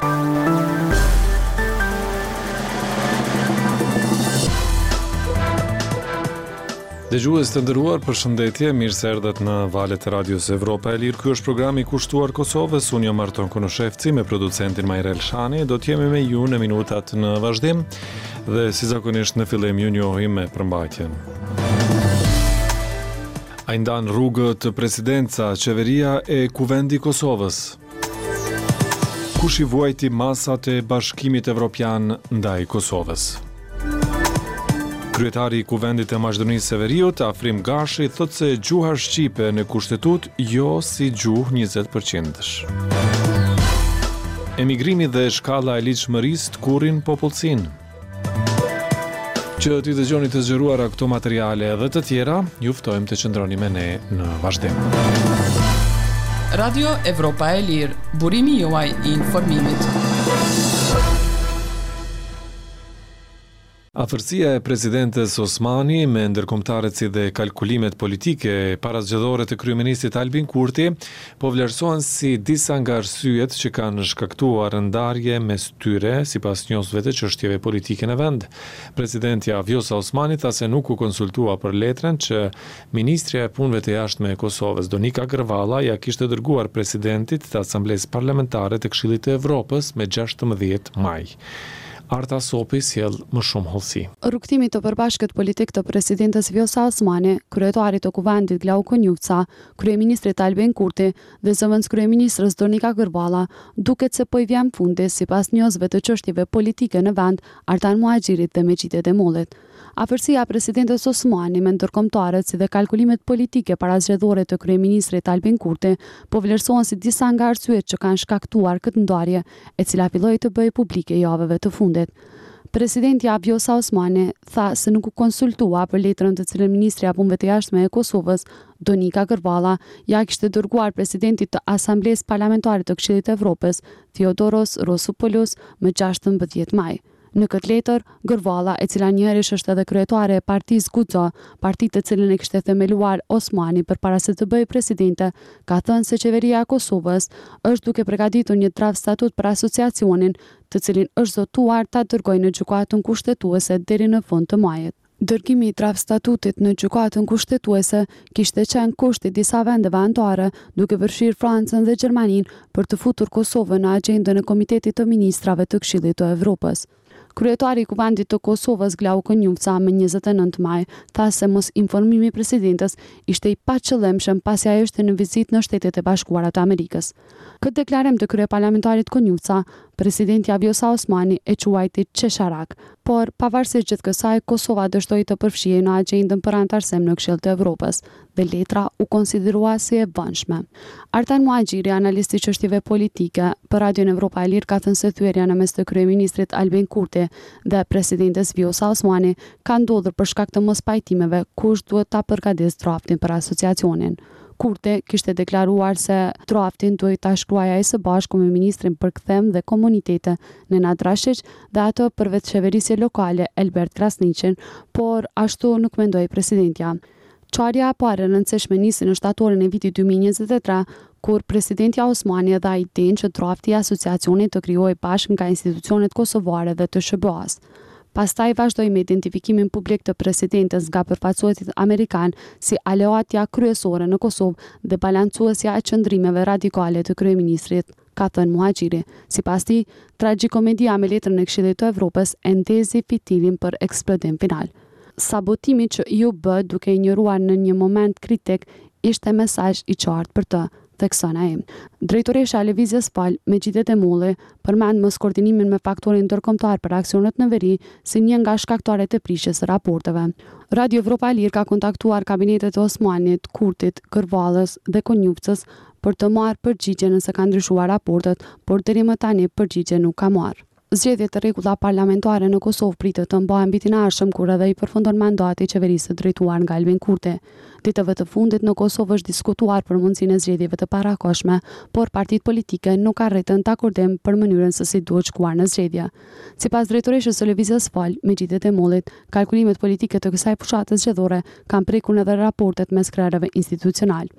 Dëgjues të nderuar, përshëndetje, mirë se erdhët në valët e Radios Evropa e Lirë. Ky është programi i kushtuar Kosovës. Unë jam Arton Konoshevci me producentin Majrel Shani. Do të jemi me ju në minutat në vazhdim dhe si zakonisht në fillim ju njohim me përmbajtjen. A i ndan rrugët presidenca, qeveria e Kuvendi Kosovës. Kush i vuajti masat e Bashkimit Evropian ndaj Kosovës? Kryetari i Kuvendit të Maqedonisë së Veriut, Afrim Gashi, thotë se gjuha shqipe në kushtetut jo si gjuhë 20%. Emigrimi dhe shkalla e ligjshmërisë të kurrin popullsinë. Që t'i dëgjoni të zgjeruara këto materiale dhe të tjera, ju ftojmë të qëndroni me ne në vazhdim. Radio Evropa e Lirë, burimi juaj i informimit. Afërsia e presidentes Osmani me ndërkombëtarët si dhe kalkulimet politike parazgjedhore të kryeministit Albin Kurti po vlerësohen si disa nga arsyet që kanë shkaktuar ndarje mes tyre sipas njoftuesve të çështjeve politike në vend. Presidentja Vjosa Osmani tha se nuk u konsultua për letrën që ministrja e punëve të jashtme e Kosovës Donika Gërvalla ja kishte dërguar presidentit të Asamblesë Parlamentare të Këshillit të Evropës me 16 maj. Arta Sopi sjell më shumë hollësi. Rrugtimi të përbashkët politik të presidentes Vjosa Osmani, kryetarit të Kuvendit Glauko Njufca, kryeministrit Albin Kurti dhe zëvendës kryeministrës Donika Gërvalla, duket se po i vjen fundi sipas njoftuesve të çështjeve politike në vend, Artan Muhaxhirit dhe Meçidet e Mullit. Afërsia presidentes Osmani me ndërkombëtarët si dhe kalkulimet politike parazgjedhore të kryeministrit Albin Kurti po vlerësohen si disa nga arsyet që kanë shkaktuar këtë ndarje, e cila filloi të bëhej publike javëve të fundit. Presidentja Vjosa Osmani tha se nuk u konsultua për letrën të cilën ministrja e punëve të jashtme e Kosovës, Donika Gërvalla, ja kishte dërguar presidentit të Asamblesë Parlamentare të Këshillit të Evropës, Theodoros Rosopoulos, më 16 maj. Në këtë letër, Gërvalla, e cila njëherësh është edhe kryetare e partisë Guxo, partitë të cilën e kishte themeluar Osmani përpara se të bëhej presidente, ka thënë se qeveria e Kosovës është duke përgatitur një draft statut për asociacionin, të cilin është zotuar ta dërgojë në gjykatën kushtetuese deri në fund të muajit. Dërgimi i draft statutit në gjykatën kushtetuese kishte qenë kusht i disa vendeve anëtare, duke përfshirë Francën dhe Gjermaninë për të futur Kosovën në agjendën e Komitetit të Ministrave të Këshillit të Evropës. Kryetari i Kuvendit të Kosovës Glauko Njufca më 29 maj tha se mos informimi i presidentes ishte i paqëllimshëm pasi ajo ishte në vizitë në Shtetet e Bashkuara të Amerikës. Këtë deklarim të kryeparlamentarit Konjufca, presidentja Vjosa Osmani e quajti qesharak, por pavarësisht gjithë kësaj, Kosova dështoi të përfshihej në agjendën për anëtarësim në Këshill të Evropës dhe letra u konsiderua si e vëndshme. Artan Muhaxhiri, analisti i çështjeve politike, për Radion Evropa e Lirë ka thënë se thyerja në mes të kryeministrit Albin Kurti dhe presidentes Vjosa Osmani ka ndodhur për shkak të mospajtimeve kush duhet ta përgatisë draftin për asociacionin. Kurti kishte deklaruar se draftin duhet ta shkruajë ai së bashku me ministrin për kthem dhe komunitete Nenad Rashić dhe ato për vetëqeverisje lokale Elbert Krasniqin, por ashtu nuk mendoi presidentja. Çarja e parë e rëndësishme nisi në shtatorin e vitit 2023, kur presidentja Osmani dha idenë që drafti i asociacionit të krijohej bashkë nga institucionet kosovare dhe të SBA-s. Pastaj vazhdoi me identifikimin publik të presidentes nga përfaqësuesit amerikan si aleatja kryesore në Kosovë dhe balancuesja e qëndrimeve radikale të kryeministrit, ka thënë Muhaxhiri. Sipas tij, tragjikomedia me letrën e Këshillit të Evropës e ndezi fitilin për eksplodim final. Sabotimi që ju bë duke injoruar në një moment kritik ishte mesazh i qartë për të, thekson ai. Drejtoresha e Lëvizjes Fal, Meçidet e Mulli, përmend mos koordinimin me faktorin ndërkombëtar për aksionet në veri si një nga shkaktarët e prishjes së raporteve. Radio Evropa e Lirë ka kontaktuar kabinetet e Osmanit, Kurtit, Gërvallës dhe Konjufcës për të marrë përgjigje nëse kanë ndryshuar raportet, por deri më tani përgjigje nuk ka marrë. Zgjedhjet të rregulla parlamentare në Kosovë pritet të mbahen vitin e ardhshëm kur edhe i përfundon mandati i qeverisë drejtuar nga Albin Kurti. Ditëve të fundit në Kosovë është diskutuar për mundësinë e zgjedhjeve të parakoshme, por partitë politike nuk arritën të akordim për mënyrën se si duhet shkuar në zgjedhje. Sipas drejtoreshës së Lëvizjes Fal, Meçidet e Mullit, kalkulimet politike të kësaj fushate zgjedhore kanë prekur edhe raportet mes krerëve institucional.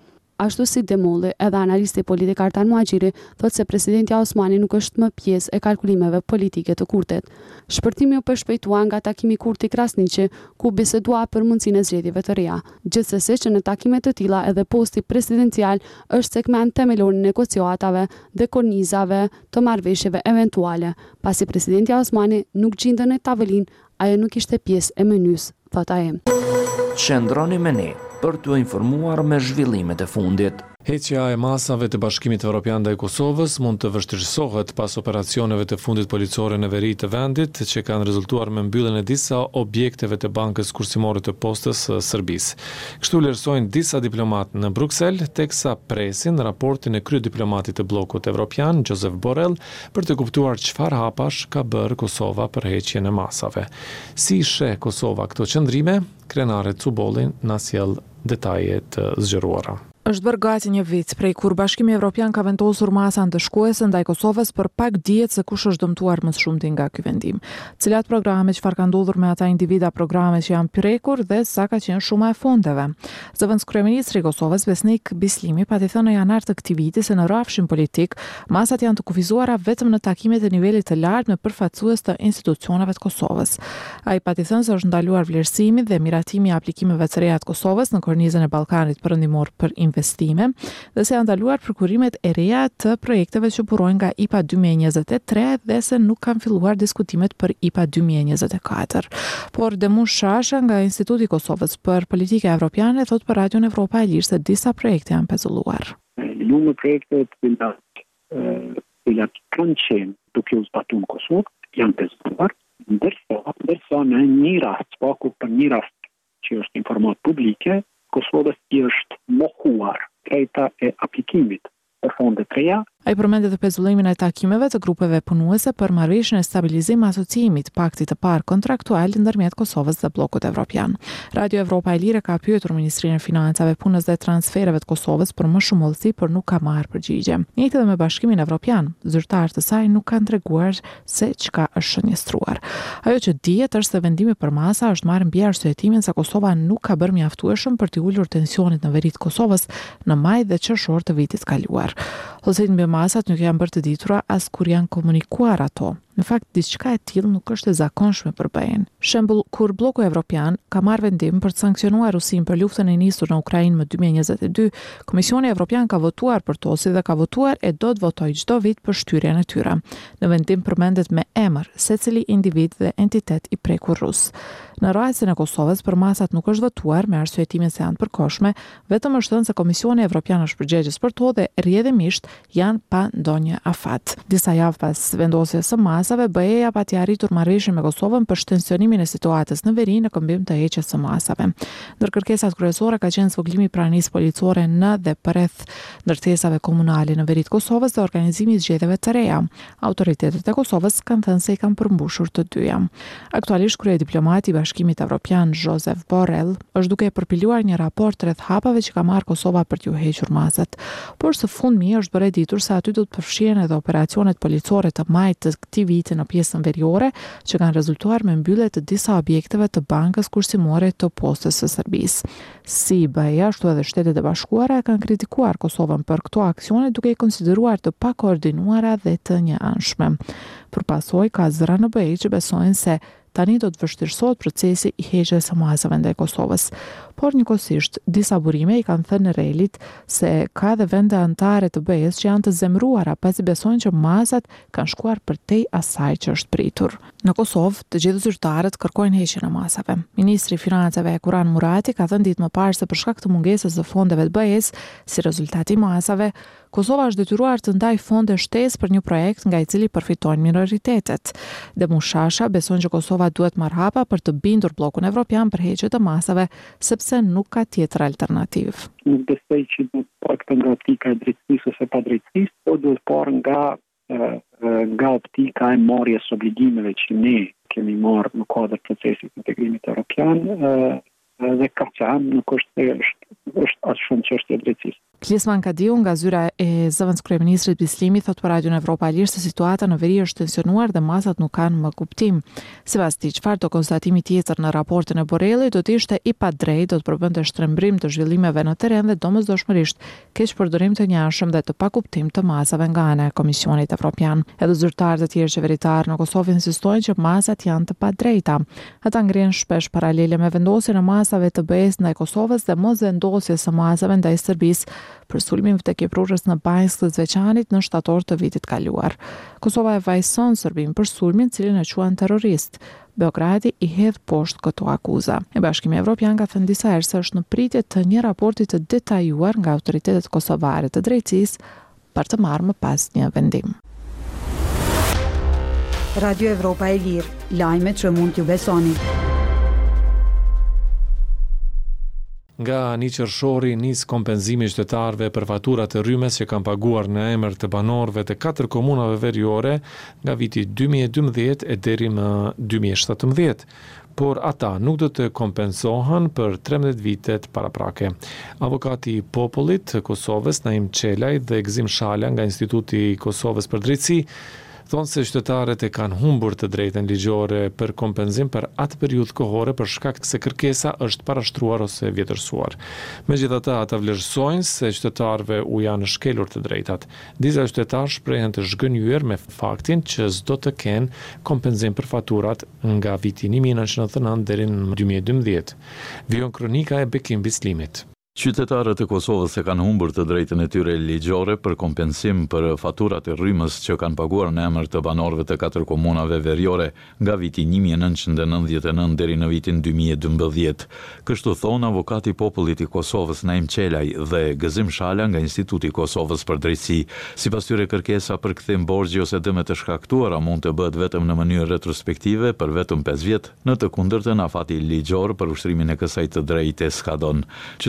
Ashtu si Demolli, edhe analisti politik Artan Muhaxhiri thotë se presidenti Osmani nuk është më pjesë e kalkulimeve politike të Kurtit. Shpërtimi u përshpejtua nga takimi Kurti Krasniqi, ku bisedua për mundësinë e zgjedhjeve të reja. Gjithsesi që në takime të tilla edhe posti presidencial është segment themelor në negociatave dhe kornizave të marrëveshjeve eventuale. Pasi presidenti Osmani nuk gjindën në tavolinë, ajo nuk ishte pjesë e menys, thot ai. Qëndroni me ne për t'u informuar me zhvillimet e fundit. Heqja e masave të Bashkimit Evropian ndaj Kosovës mund të vështirësohet pas operacioneve të fundit policore në veri të vendit, që kanë rezultuar me mbylljen e disa objekteve të Bankës Kursimore të Postës së Serbisë. Kështu vlerësojnë disa diplomatë në Bruksel, teksa presin raportin e kryediplomatit të bllokut evropian, Josep Borrell, për të kuptuar çfarë hapash ka bërë Kosova për heqjen e masave. Si sheh Kosova këto qëndrime? Krenare Cubolli na sjell detaje të zgjeruara. Është bërë gati një vit prej kur Bashkimi Evropian ka vendosur masa ndëshkuese ndaj Kosovës për pak dihet se kush është dëmtuar më shumti nga ky vendim. Cilat programe, çfarë ka ndodhur me ata individa programe që janë prekur dhe sa ka qenë shuma e fondeve. Zëvendës kryeministri i Kosovës Besnik Bislimi pati thënë në janar të këtij viti se në rrafshin politik masat janë të kufizuara vetëm në takimet e nivelit të lartë me përfaqësues të institucioneve të Kosovës. Ai pati thënë se është ndaluar vlerësimi dhe miratimi i aplikimeve të reja të Kosovës në kornizën e Ballkanit Perëndimor për investime dhe se janë ndaluar përkurimet e reja të projekteve që burojnë nga IPA 2023 dhe se nuk kanë filluar diskutimet për IPA 2024. Por Demush Shasha nga Instituti i Kosovës për Politikë Evropiane thot për Radion Evropa e Lirë se disa projekte janë pezulluar. Numër projekte të cilat kanë qenë duke u zbatuar në Kosovë janë pezulluar, ndërsa në një rast, për një rast që është informat publike, Kosovës i është mohuar drejta e aplikimit për fondet të reja. Ai përmendi edhe pezullimin e takimeve të grupeve punuese për marrëveshjen e stabilizim asociimit, paktit të parë kontraktual ndërmjet Kosovës dhe bllokut evropian. Radio Evropa e Lirë ka pyetur Ministrinë e Financave, Punës dhe Transfereve të Kosovës për më shumë hollësi, por nuk ka marrë përgjigje. Njëjtë edhe me Bashkimin Evropian, zyrtarët e saj nuk kanë treguar se çka është shënjestruar. Ajo që dihet është se vendimi për masa është marrë mbi arsyetimin se Kosova nuk ka bërë mjaftueshëm për të ulur tensionit në veri të Kosovës në maj dhe qershor të vitit kaluar. Hollësitë mbi masat nuk janë bërë të ditura as kur janë komunikuar ato. Në fakt, diçka e tillë nuk është e zakonshme për BE-n. Shembull, kur bloku evropian ka marrë vendim për të sankcionuar Rusinë për luftën e nisur në Ukrainë më 2022, Komisioni Evropian ka votuar për to, si dhe ka votuar e do të votojë çdo vit për shtyrjen e tyre. Në vendim përmendet me emër secili individ dhe entitet i prekur rus. Në rastin e Kosovës, për masat nuk është votuar me arsyetimin se janë të përkohshme, vetëm është thënë se Komisioni Evropian është përgjegjës për to dhe rrjedhimisht janë pa ndonjë afat. Disa javë pas vendosjes së masave, BE-ja pati arritur marrëveshje me Kosovën për shtensionimin e situatës në veri në këmbim të heqjes së masave. Ndër kërkesat kryesore ka qenë zvoglimi i pranisë policore në dhe përreth ndërtesave komunale në veri të Kosovës dhe organizimi i zgjedhjeve të reja. Autoritetet e Kosovës kanë thënë se i kanë përmbushur të dyja. Aktualisht kryediplomati i Bashkimit Evropian Josep Borrell është duke përpiluar një raport rreth hapave që ka marrë Kosova për t'u hequr masat. Por së fundmi është bërë ditur se aty do të përfshihen edhe operacionet policore të majit të këtij viti në pjesën veriore, që kanë rezultuar me mbyllje të disa objekteve të Bankës Kursimore të Postës së Serbisë. Si BE-ja, ashtu edhe Shtetet e Bashkuara kanë kritikuar Kosovën për këto aksione duke i konsideruar të pakoordinuara dhe të njëanshme. Përpasoj ka zëra në BE që besojnë se tani do të vështirësohet procesi i heqjes së masave ndaj Kosovës. Por njëkohësisht, disa burime i kanë thënë Relit se ka dhe vende anëtare të BE-s që janë të zemruara pasi besojnë që masat kanë shkuar përtej asaj që është pritur. Në Kosovë, të gjithë zyrtarët kërkojnë heqjen e masave. Ministri i Financave Kuran Murati ka thënë ditë më parë se për shkak të mungesës së fondeve të BE-s, si rezultat i masave, Kosova është detyruar të ndajë fonde shtesë për një projekt nga i cili përfitojnë minoritetet. Demush Shasha beson që Kosova duhet marrë hapa për të bindur bllokun evropian për heqje të masave, sepse nuk ka tjetër alternativë. Nuk besoj që do të parë nga optika e drejtësisë ose padrejtësisë, por do të parë nga optika e marrjes obligimeve që ne kemi marrë në kuadër procesit të integrimit evropian, dhe ka qenë nuk është as shumë çështje drejtësisë. Klisman Kadiu nga zyra e zëvendës kryeministrit Bislimi thot për Radion Evropa e Lirë se situata në veri është tensionuar dhe masat nuk kanë më kuptim. Sipas tij, çfarë do konstatimi tjetër në raportin e Borrellit do të ishte i padrejtë, do të përbënte shtrembrim të zhvillimeve në terren dhe domosdoshmërisht keq përdorim të njashëm dhe të pakuptim të masave nga ana e Komisionit Evropian. Edhe zyrtarët e tjerë qeveritar në Kosovë insistojnë që masat janë të padrejta. Ata ngrihen shpesh paralele me vendosjen e masave të BE-s ndaj Kosovës dhe mosvendosjes së masave ndaj Serbisë për sulmin të Kiprurës në Banjsk të Zveçanit në shtator të vitit kaluar. Kosova e vajson Serbinë për sulmin, cilin e quan terrorist. Beogradi i hedh poshtë këto akuza. Bashkimi Evropian ka thënë disa herë se është në pritje të një raporti të detajuar nga autoritetet kosovare të drejtësisë për të marrë më pas një vendim. Radio Evropa e Lirë, lajmet që mund t'ju besoni. Nga 1 qershori nis kompenzimi qytetarëve për faturat e rrymes që kanë paguar në emër të banorëve të 4 komunave veriore nga viti 2012 e deri në 2017. Por ata nuk do të kompensohen për 13 vitet paraprake. Avokati i popullit të Kosovës, Naim Çelaj dhe Gzim Shala nga Instituti i Kosovës për Drejtësi thonë se qytetarët e kanë humbur të drejtën ligjore për kompenzim për atë periudhë kohore për shkak se kërkesa është parashtruar ose vjetërsuar. Megjithatë, ata vlerësojnë se qytetarëve u janë shkelur të drejtat. Disa qytetarë shprehen të zhgënjur me faktin që s'do të kenë kompenzim për faturat nga viti 1999 deri në 2012. Vijon kronika e Bekim Bislimit. Qytetarët e Kosovës e kanë humbur të drejtën e tyre ligjore për kompensim për faturat e rrymës që kanë paguar në emër të banorëve të 4 komunave veriore nga viti 1999 deri në vitin 2012. Kështu thon avokati i popullit i Kosovës Naim Çelaj dhe Gzim Shala nga Instituti i Kosovës për Drejtësi. Sipas tyre, kërkesa për kthim borxhi ose dëmet të shkaktuara mund të bëhet vetëm në mënyrë retrospektive për vetëm 5 vjet, në të kundërtën afati ligjor për ushtrimin e kësaj të drejtë s'ka don.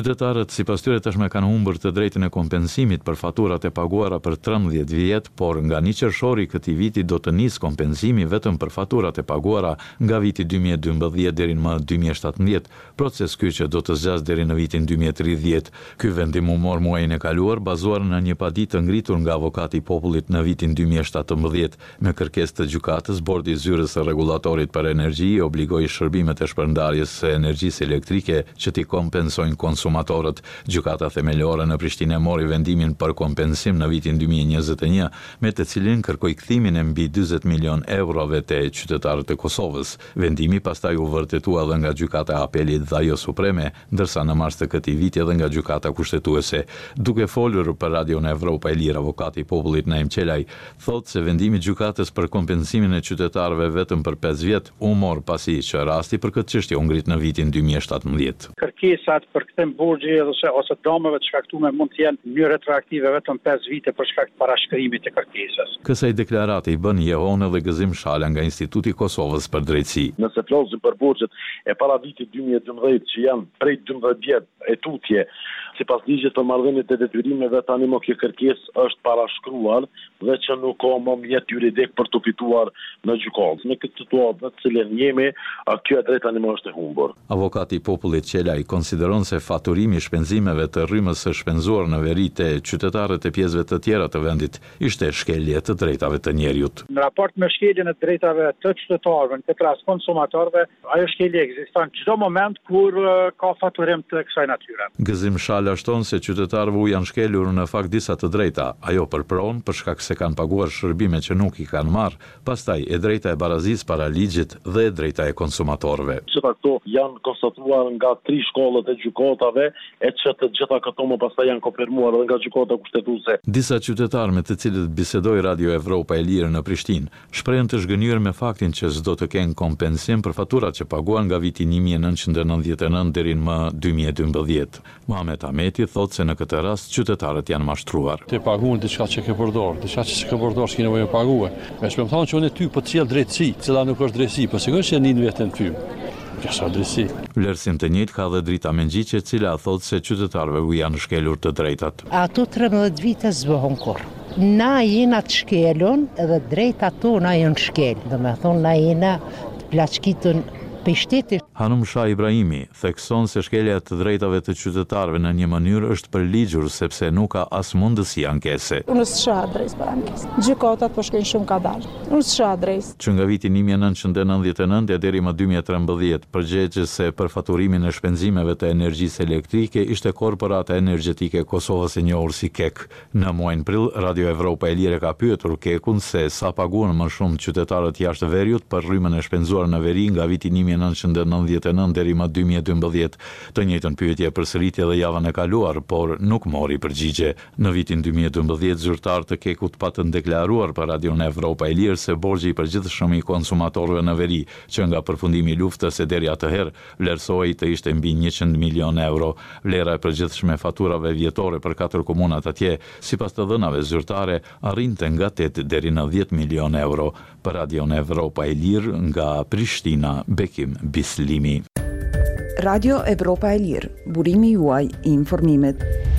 Sipas tyre tashmë kanë humbur të drejtën e kompensimit për faturat e paguara për 13 vjet, por nga 1 qershori këtij viti do të nis kompensimi vetëm për faturat e paguara nga viti 2012 deri në 2017, proces ky që do të zgjas deri në vitin 2030. Ky vendim u mor muajin e kaluar bazuar në një paditë ngritur nga avokati i popullit në vitin 2017. Me kërkesë të gjykatës, Bordi i Zyrës së Rregullatorit për Energji obligoi shërbimet e shpërndarjes së energjisë elektrike që t'i kompensojnë konsumatorët. Gjykata themelore në Prishtinë mori vendimin për kompensim në vitin 2021, me të cilin kërkoi kthimin e mbi 40 milion eurove te qytetarët e Kosovës. Vendimi pastaj u vërtetua edhe nga Gjykata e Apelit dhe ajo supreme, ndërsa në mars të këtij viti edhe nga Gjykata kushtetuese. Duke folur për Radion Evropa e Lirë, avokati i popullit Naim Çelaj thotë se vendimi i gjykatës për kompensimin e qytetarëve vetëm për 5 vjet u mor pasi që rasti për këtë çështje u ngrit në vitin 2017. Kërkesat për kthim borxhi ose dëmeve të shkaktuara mund të jenë në retroaktive vetëm 5 vite për shkak të parashkrimit të kërkesës. Kësaj deklarate i bën jehon edhe Gzim Shala nga Instituti i Kosovës për Drejtësi. Nëse flasim për borxhet e para vitit 2012 që janë prej 12 vjet e tutje, sipas ligjit të marrëdhëniet e detyrimeve tani më kjo kërkesë është parashkruar dhe që nuk ka më mjet juridik për të fituar në gjykatë. Në këtë situatë të cilën jemi, kjo drejt tani më është e humbur. Avokati i popullit Çelaj konsideron se faturimi i shpenzimeve të rrymës së shpenzuar në veri te qytetarët e pjesëve të tjera të vendit ishte shkelje të drejtave të njerëzit. Në raport me shkeljen e drejtave të qytetarëve, në këtë rast konsumatorëve, ajo shkelje ekziston çdo moment kur ka faturim të kësaj natyre. Gzim Shala shton se qytetarëve u janë shkelur në fakt disa të drejta, ajo përpron për shkak se kanë paguar shërbime që nuk i kanë marrë, pastaj e drejta e barazisë para ligjit dhe e drejta e konsumatorëve. Këto janë konstatuar nga 3 shkollat e gjykatave, e që të gjitha këto më pastaj janë konfirmuar edhe nga gjykata kushtetuese. Disa qytetarë me të cilët bisedoi Radio Evropa e Lirë në Prishtinë shprehen të zhgënjur me faktin që s'do të kenë kompensim për faturat që paguan nga viti 1999 deri në 2012. Muhamet Ahmeti thotë se në këtë rast qytetarët janë mashtruar. Të paguën diçka që ke përdor, diçka që s'ke përdor, s'ke nevojë të paguë. Me shpëm thonë që unë ty po të cilë drejtësi, cila nuk është drejtësi, po sigurisht që nin veten ty. Vlerësim të njëjtë ka dhe Drita Mengjiqe, e cila thotë se qytetarëve u janë shkelur të drejtat. Ato 13 vite s'bëhon kurrë. Na jena të shkelun edhe drejtat tona janë shkel. Do me thonë na jena të plaçkitën Për shteti. Hanum Shah Ibrahimi thekson se shkelja e të drejtave të qytetarëve në një mënyrë është përligjur sepse nuk ka as mundësi ankese. Unë s'sha adresë për ankesë. Gjykatat po shkojnë shumë kadal. Unë s'sha adresë. Që nga viti 1999 e deri më 2013, përgjegjëse për faturimin e shpenzimeve të energjisë elektrike ishte Korporata Energjetike e Kosovës e njohur si KEK. Në muajin prill, Radio Evropa e Lire ka pyetur KEK-un se sa paguan më shumë qytetarët jashtë veriut për rrymën e shpenzuar në veri nga viti 1999 deri më 2012. Të njëjtën pyetje përsëriti edhe javën e kaluar, por nuk mori përgjigje. Në vitin 2012 zyrtarët e KEK-ut patën deklaruar për Radio Evropa e Lirë se borxhi i përgjithshëm i konsumatorëve në veri, që nga përfundimi i luftës e deri atëherë vlerësohej të ishte mbi 100 milion euro. Vlera e përgjithshme e faturave vjetore për 4 komunat atje, sipas të dhënave zyrtare, arrinte nga 8 deri në 10 milion euro. Për Radio Evropa e Lirë nga Prishtina, Bekim Bislimi. Radio Evropa e Lirë, burimi juaj i informimit.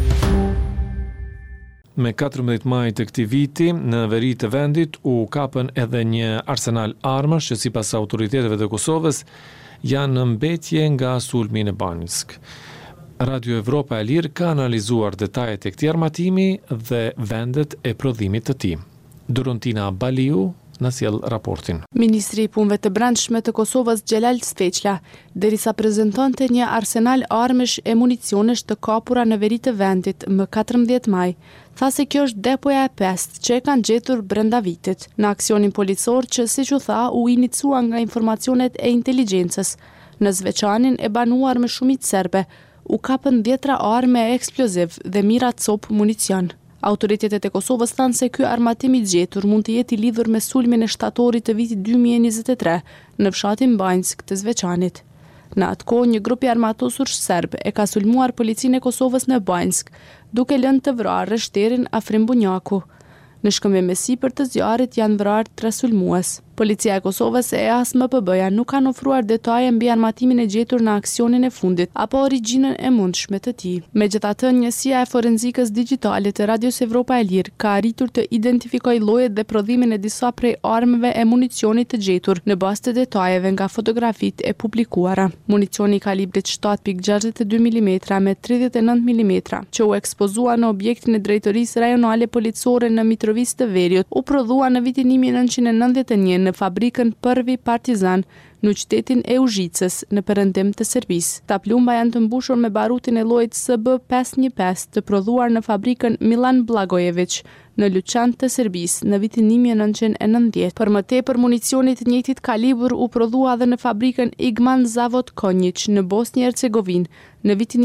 Me 14 maj të këtij viti, në veri të vendit u kapën edhe një arsenal armash që sipas autoriteteve të Kosovës janë në mbetje nga sulmi në Banjsk. Radio Evropa e Lirë ka analizuar detajet e këtij armatimi dhe vendet e prodhimit të tij. Dorontina Baliu në sjell raportin. Ministri i Punëve të Brendshme të Kosovës Xhelal Sveçla, derisa prezantonte një arsenal armësh e municionesh të kapura në veri të vendit më 14 maj, tha se kjo është depoja e 5 që e kanë gjetur brenda vitit. Në aksionin policor që, siç u tha, u inicua nga informacionet e inteligjencës, në Zveçanin e banuar me shumicë serbe, u kapën 10 armë eksploziv dhe mira cop municion. Autoritetet e Kosovës thanë se ky armatim i gjetur mund të jetë i lidhur me sulmin e shtatorit të vitit 2023 në fshatin Banjsk të Zveçanit. Në atë kohë, një grup i armatosur serb e ka sulmuar policinë e Kosovës në Banjsk, duke lënë të vrarë rreshterin Afrim Bunjaku. Në shkëmbim me sipër të zjarrit janë vrarë 3 sulmues. Policia e Kosovës e ASMPB-ja nuk kanë ofruar detaje mbi armatimin e gjetur në aksionin e fundit apo origjinën e mundshme të tij. Megjithatë, njësia e forenzikës digjitale të Radios Evropa e Lirë ka arritur të identifikojë llojet dhe prodhimin e disa prej armëve e municionit të gjetur në bazë të detajeve nga fotografitë e publikuara. Municioni i kalibrit 7.62 mm me 39 mm që u ekspozua në objektin e drejtorisë rajonale policore në Mitrovic të Veriut u prodhua në vitin 1991 në fabrikën Prvi Partizan në qytetin e Uzhicës në perëndim të Serbisë. Taplumba janë të mbushur me barutin e llojit SB515 të prodhuar në fabrikën Milan Blagojević në Luçan të Serbisë në vitin 1990. Për më tepër, municioni të njëjtit kalibër u prodhua edhe në fabrikën Igman Zavod Konjic në Bosnjë Hercegovinë në vitin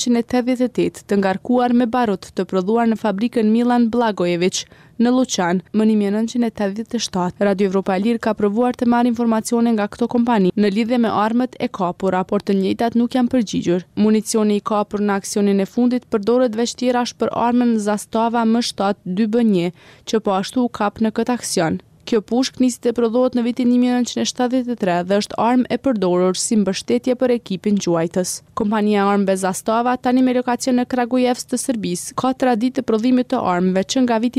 1988, të ngarkuar me barut të prodhuar në fabrikën Milan Blagojević në Luçan më 1987. Radio Evropa e Lirë ka provuar të marrë informacione nga këto kompani në lidhje me armët e kapura, por të njëjtat nuk janë përgjigjur. Municioni i kapur në aksionin e fundit përdoret veç tjerash për armën Zastava M7 2B1, që po ashtu u kap në këtë aksion. Kjo pushkë nisi të prodhohet në vitin 1973 dhe është armë e përdorur si mbështetje për ekipin gjuajtës. Kompania armëve Zastava, tani me lokacion në Kragujevsk të Serbisë, ka traditë të prodhimit të armëve që nga viti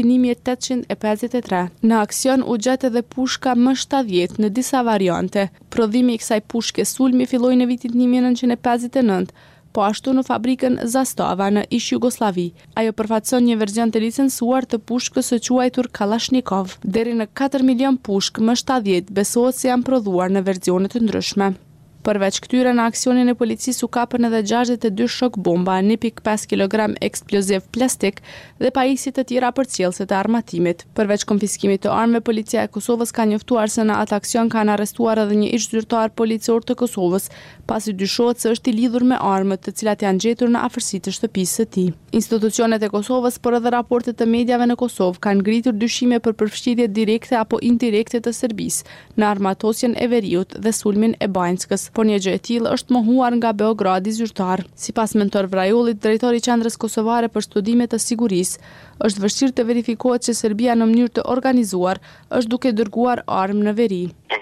1853. Në aksion u gjet edhe pushka M70 në disa variante. Prodhimi i kësaj pushke sulmi filloi në vitin 1959. Po ashtu në fabrikën Zastava në ish Jugosllavi. Ajo përfaqëson një verzion të licencuar të pushkës së quajtur Kalashnikov. Deri në 4 milion pushkë M70 besohet se janë prodhuar në versione të ndryshme. Përveç këtyre, në aksionin e policisë u kapën edhe 62 shok bomba, 1.5 kg eksploziv plastik dhe pajisje të tjera përcjellëse të armatimit. Përveç konfiskimit të armëve, policia e Kosovës ka njoftuar se në atë aksion kanë arrestuar edhe një ish zyrtar policor të Kosovës, pasi dyshohet se është i lidhur me armët të cilat janë gjetur në afërsitë të shtëpisë së tij. Institucionet e Kosovës, por edhe raportet të mediave në Kosovë kanë ngritur dyshime për përfshirje direkte apo indirekte të Serbisë në armatosjen e Veriut dhe sulmin e Banjskës. Por një gjë e tillë është mohuar nga Beogradi zyrtar. Sipas mentor Vrajullit, drejtori i Qendrës Kosovare për Studime të Sigurisë, është vështirë të verifikohet që Serbia në mënyrë të organizuar është duke dërguar armë në veri.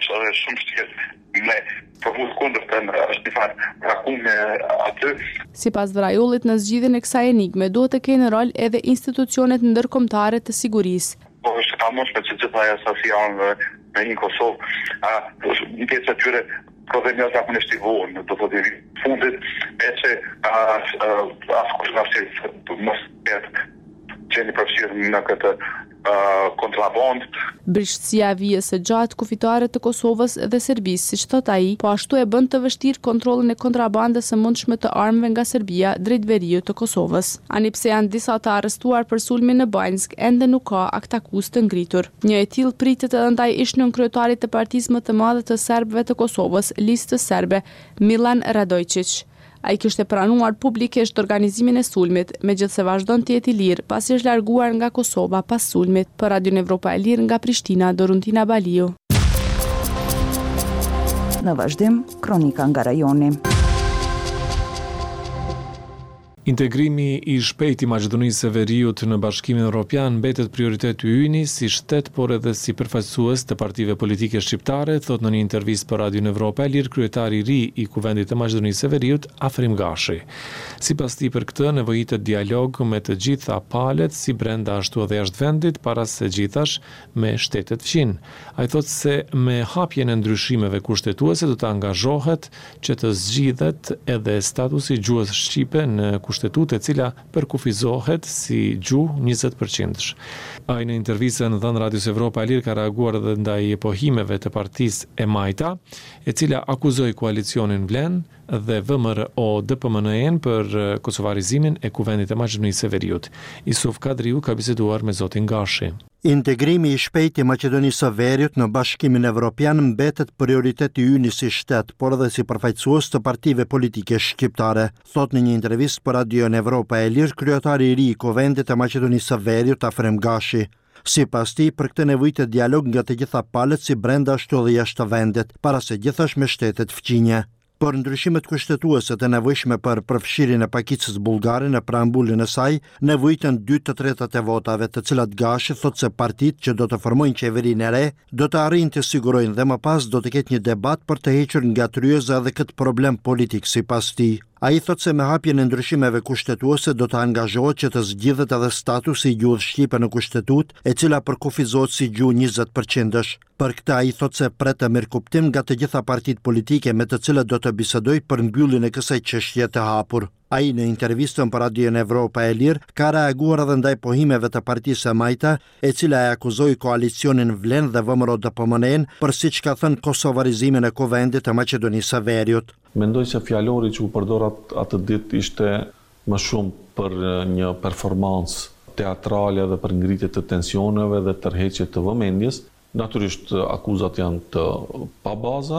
Sipas Vrajullit, në zgjidhjen e kësaj enigme duhet të kenë rol edhe institucionet ndërkombëtare të sigurisë. Në Kosovë, një pjesë e tyre provenios zakonisht i vonë, do të thotë fundit e që askush nga se mos jetë qeni përfshirë në këtë kontraband. Brishtësia e vijës së gjatë kufitare të Kosovës dhe Serbisë, siç thot ai, po ashtu e bën të vështirë kontrollin e kontrabandës së mundshme të armëve nga Serbia drejt veriut të Kosovës. Ani pse janë disa të arrestuar për sulmin në Banjsk, ende nuk ka aktakuzë të ngritur. Një e tillë pritet edhe ndaj ish-nën kryetarit të partisë më të madhe të serbëve të Kosovës, Listës Serbe, Milan Radojčić. Ai kishte pranuar publikisht organizimin e sulmit, megjithse vazhdon të jetë i lirë pasi është larguar nga Kosova pas sulmit. Për Radion Evropa e Lirë nga Prishtina, Doruntina Baliu. Në vazhdim, kronika nga rajoni. Integrimi i shpejtë i Maqedonisë së Veriut në Bashkimin Evropian mbetet prioritet i yni si shtet, por edhe si përfaqësues të partive politike shqiptare, thot në një intervistë për Radion Evropa e Lirë kryetari i ri i Kuvendit të Maqedonisë së Veriut, Afrim Gashi. Sipas tij, për këtë nevojitet dialog me të gjitha palët, si brenda ashtu edhe jashtë vendit, para se gjithash me shtetet fqin. Ai thot se me hapjen e ndryshimeve kushtetuese do të angazhohet që të zgjidhet edhe statusi i gjuhës shqipe në kushtetutë e cila përkufizohet si gjuhë 20%. Ai në intervistën dhënë Radios Evropa e Lirë ka reaguar edhe ndaj pohimeve të partisë e Majta, e cila akuzoi koalicionin Vlen dhe VMRO-DPMN për kosovarizimin e Kuvendit të Maqedonisë së Veriut. Isuf Kadriu ka biseduar me zotin Gashi. Integrimi i shpejtë i Maqedonisë së Veriut në Bashkimin Evropian mbetet prioritet i yni si shtet, por edhe si përfaqësues të partive politike shqiptare, thot në një intervistë për Radion Evropa e Lirë kryetari i ri i Kuvendit të Maqedonisë së Veriut, Afrim Gashi. Sipas tij, për këtë nevojitet dialog nga të gjitha palët si brenda ashtu edhe jashtë vendit, para se gjithash me shtetet fqinje. Por ndryshimet kushtetuese të nevojshme për përfshirjen e pakicës bullgare në preambullin e saj nevojiten 2/3 e votave, të cilat Gashi thot se partitë që do të formojnë qeverinë e re do të arrijnë të sigurojnë dhe më pas do të ketë një debat për të hequr nga tryeza edhe këtë problem politik sipas tij. Ai thot se me hapjen e ndryshimeve kushtetuese do të angazhohet që të zgjidhet edhe statusi i gjuhës shqipe në kushtetutë, e cila përkufizohet si gjuhë 20%. Për këtë ai thot se pret të mirëkuptim nga të gjitha partitë politike me të cilat do të bisedoj për mbylljen e kësaj çështje të hapur. Ai në intervistën për Radion Evropa e Lirë ka reaguar edhe ndaj pohimeve të partisë së Majta, e cila e akuzoi koalicionin Vlen dhe VMRO-DPMN për siç ka thënë kosovarizimin e Kuvendit të Maqedonisë së Veriut. Mendoj se fjalori që u përdor atë ditë ishte më shumë për një performancë teatrale dhe për ngritje të tensioneve dhe tërheqje të vëmendjes. Natyrisht akuzat janë të pabaza,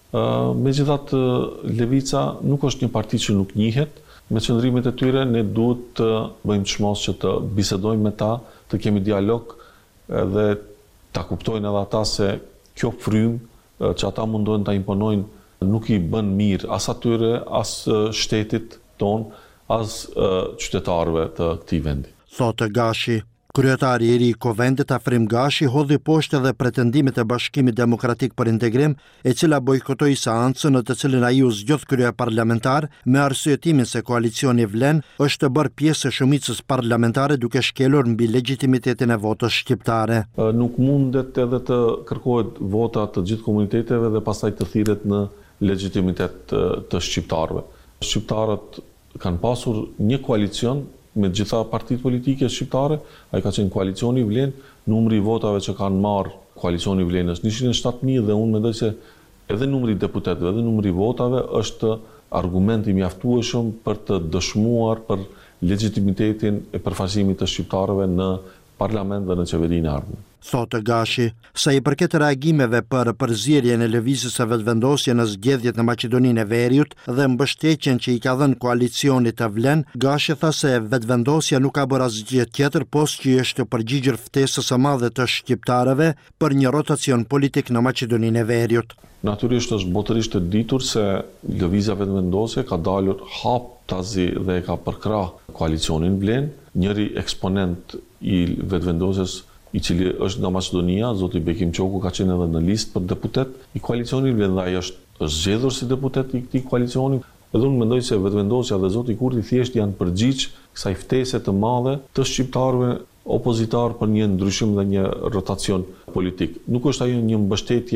megjithatë Levica nuk është një parti që nuk njihet. Me qëndrimet e tyre ne duhet të bëjmë çmos që të bisedojmë me ta, të kemi dialog dhe ta kuptojnë edhe ata se kjo frymë që ata mundohen ta imponojnë nuk i bën mirë as atyre, as shtetit ton, as qytetarëve të këtij vendi. Thotë Gashi. Kryetari i ri i Kuvendit Afrim Gashi hodhi poshtë edhe pretendimet e Bashkimit Demokratik për Integrim, e cila bojkotoi seancën në të cilën ai u zgjodh kryeparlamentar me arsyetimin se koalicioni Vlen është të bërë pjesë e shumicës parlamentare duke shkelur mbi legitimitetin e votës shqiptare. Nuk mundet edhe të kërkohet vota të gjithë komuniteteve dhe pastaj të thirret në legitimitet të shqiptarëve. Shqiptarët kanë pasur një koalicion me gjitha partitë politike shqiptare, ai ka qenë koalicioni Vlen, numri i votave që kanë marrë koalicioni Vlen është 107.000 dhe unë mendoj se edhe numri i deputetëve, edhe numri i votave është argument i mjaftueshëm për të dëshmuar për legitimitetin e përfaqësimit të shqiptarëve në parlament dhe në qeverinë e ardhme. Thotë Gashi, sa i përket reagimeve për përzierjen e lëvizjes së vetëvendosjes në zgjedhjet në Maqedoninë e Veriut dhe mbështetjen që i ka dhënë koalicionit të Vlen, Gashi tha se vetëvendosja nuk ka bërë asgjë tjetër post që është përgjigjur ftesës së madhe të shqiptarëve për një rotacion politik në Maqedoninë e Veriut. Natyrisht është botërisht e ditur se lëvizja vetëvendosje ka dalur haptazi dhe ka përkrah koalicionin Vlen, njëri eksponent i vetëvendosjes i cili është nga Maqedonia, zoti Bekim Çoku ka qenë edhe në listë për deputet i koalicionit Vlen dhe ai është zgjedhur si deputet i këtij koalicioni. Edhe unë mendoj se vetëvendosja dhe zoti Kurti thjesht janë përgjigj kësaj ftese të madhe të shqiptarëve opozitar për një ndryshim dhe një rotacion politik. Nuk është ajo një mbështetje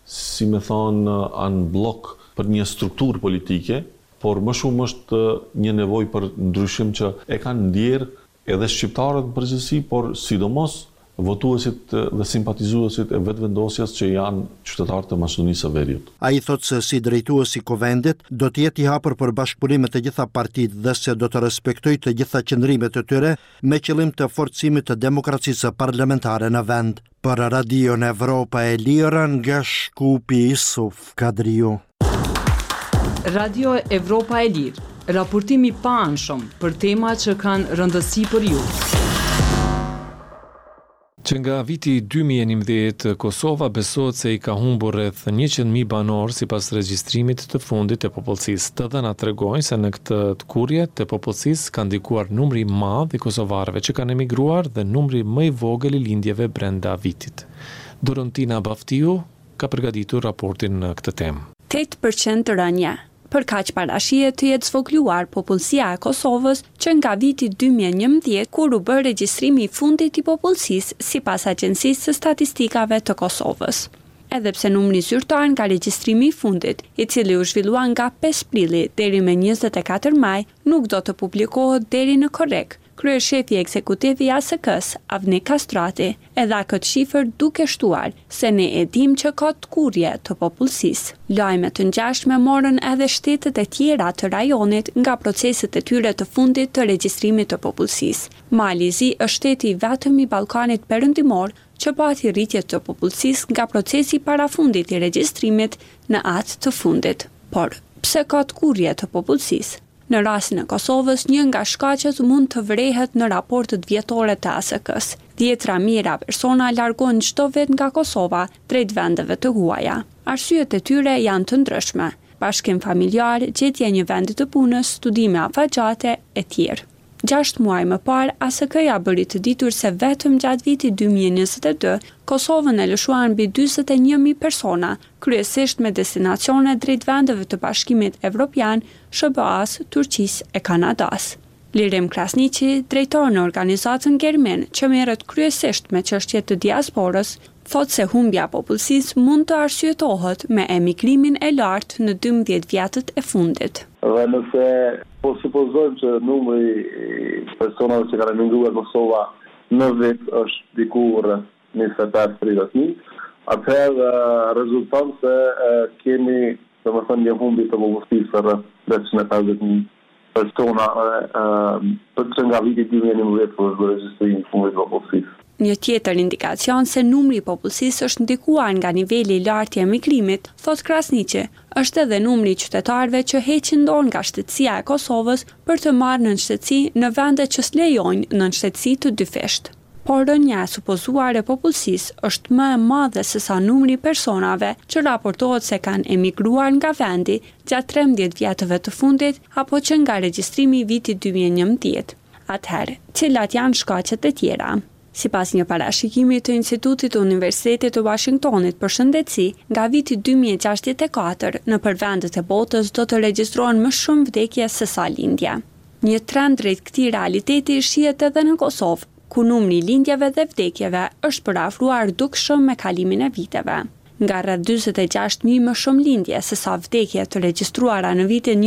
si me thonë, anë blok për një strukturë politike, por më shumë është një nevojë për ndryshim që e kanë ndjerë edhe shqiptarët në përgjithësi, por sidomos votuesit dhe simpatizuesit e vetëvendosjes që janë qytetarë të Maqedonisë së Veriut. Ai thotë se si drejtues i Kuvendit do të jetë i hapur për bashkëpunim të gjitha partitë dhe se do të respektojë të gjitha qëndrimet e tyre me qëllim të forcimit të demokracisë parlamentare në vend. Për Radio Evropa e Lirë nga Shkupi Isuf Kadriu. Radio Evropa e Lirë, raportimi pa anshëm për tema që kanë rëndësi për ju. Që nga viti 2011, Kosova besohet se i ka humbur rreth 100.000 banor sipas regjistrimit të fundit të popullsisë. Të dhënat tregojnë se në këtë kurrje të popullsisë ka ndikuar numri i madh i kosovarëve që kanë emigruar dhe numri më i vogël i lindjeve brenda vitit. Dorontina Baftiu ka përgatitur raportin në këtë temë. 8% rënje. Për kaq parashihet të jetë zvogëluar popullsia e Kosovës që nga viti 2011 kur u bë regjistrimi i fundit i popullsisë sipas Agjencisë së Statistikave të Kosovës. Edhe pse numri zyrtar nga regjistrimi i fundit, i cili u zhvillua nga 5 prilli deri me 24 maj, nuk do të publikohet deri në korrekt. Kryeshefi ekzekutiv i ASK-s, Avni Kastrati, e dha këtë shifër duke shtuar se ne e dim që ka të kurrje të popullsisë. Lajme të ngjashme morën edhe shtetet e tjera të rajonit nga proceset e tyre të fundit të regjistrimit të popullsisë. Malizi është shteti i vetëm i Ballkanit Perëndimor që pati rritje të popullsisë nga procesi parafundit i regjistrimit në atë të fundit. Por, pse ka të kurrje të popullsisë? Në rastin e Kosovës, një nga shkaqet mund të vrehet në raportet vjetore të ASK-s. 10 mijëra persona largohen çdo vit nga Kosova drejt vendeve të huaja. Arsyet e tyre janë të ndryshme: bashkim familjar, gjetje një vendi të punës, studime afatgjate e tjerë. 6 muaj më parë, ASK-ja bëri të ditur se vetëm gjatë vitit 2022, Kosovën e lëshuan mbi 41.000 persona, kryesisht me destinacione drejt vendeve të Bashkimit Evropian, SBA-s, Turqisë e Kanadas. Lirim Krasniqi, drejtor në organizatën Germen, që merret kryesisht me çështjet të diasporës, thotë se humbja popullsisë mund të arsyetohet me emigrimin e lartë në 12 vjetët e fundit. Dhe nëse po supozojmë që numri i personave që kanë emigruar në Kosova në vit është diku rreth 25-30.000, atëherë rezulton se kemi, domethënë, një humbje të popullsisë rreth 350.000 persona që nga viti 2011 për regjistrimin e fundit të popullsisë. Një tjetër indikacion se numri i popullsisë është ndikuar nga niveli i lartë i emigrimit, thot Krasniqi, është edhe numri i qytetarëve që heqin dorë nga shtetësia e Kosovës për të marrë nënshtetësi në vende që s'lejojnë nënshtetësi të dyfisht. Por rënja e supozuar e popullsisë është më e madhe se sa numri i personave që raportohet se kanë emigruar nga vendi gjatë 13 vjetëve të fundit apo që nga regjistrimi i vitit 2011. Atëherë, cilat janë shkaqet e tjera? Sipas një parashikimi të Institutit të Universitetit të Washingtonit për shëndetësi, nga viti 2064 nëpër vendet e botës do të regjistrohen më shumë vdekje se sa lindje. Një trend drejt këtij realiteti shihet edhe në Kosovë, ku numri i lindjeve dhe vdekjeve është parafruar dukshëm me kalimin e viteve. Nga rreth 46.000 më shumë lindje se sa vdekje të regjistruara në vitin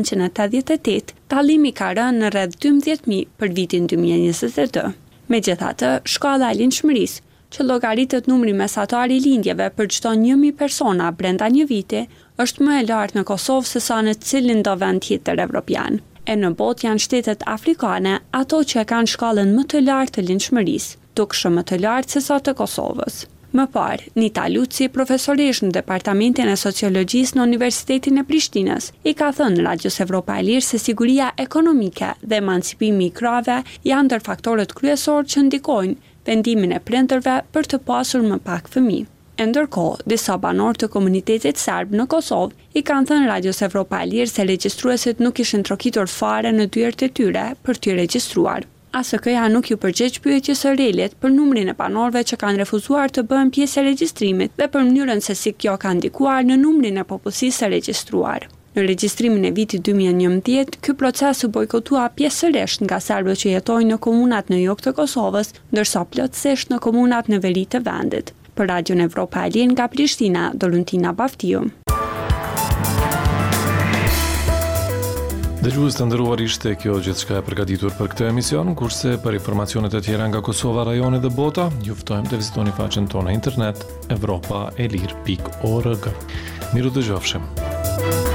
1988, dallimi ka rënë në rreth 12.000 për vitin 2022. Megjithatë, shkalla e lindshmërisë, që llogaritet numri mesatar i lindjeve për çdo 1.000 persona brenda një viti, është më e lartë në Kosovë se sa në cilin do vend tjetër evropian. E në botë janë shtetet afrikane ato që kanë shkallën më të lartë të lindshmërisë, dukshëm më të lartë se sa të Kosovës. Më parë, Nita Luci, profesorish në Departamentin e Sociologjisë në Universitetin e Prishtinës, i ka thënë Radios Evropa e Lirë se siguria ekonomike dhe emancipimi i krave janë ndër faktorët kryesorë që ndikojnë vendimin e prindërve për të pasur më pak fëmijë. Ndërkohë, disa banorë të komunitetit serb në Kosovë i kanë thënë Radios Evropa e Lirë se regjistruesit nuk ishin trokitur fare në dyert e tyre për t'u regjistruar. ASK-ja nuk ju përgjigj pyetjes së Relit për numrin e banorëve që kanë refuzuar të bëhen pjesë e regjistrimit dhe për mënyrën se si kjo ka ndikuar në numrin e popullsisë së regjistruar. Në regjistrimin e vitit 2011, ky proces u bojkotua pjesërisht nga serbët që jetojnë në komunat në jug të Kosovës, ndërsa plotësisht në komunat në veri të vendit. Për Radion Evropa e Lirë nga Prishtina, Doluntina Baftiu. Dëgjues të nderuar, ishte kjo gjithçka e përgatitur për këtë emision, kurse për informacionet e tjera nga Kosova, rajoni dhe bota, ju ftojmë të vizitoni faqen tonë internet evropaelir.org. Miru dëgjofshim.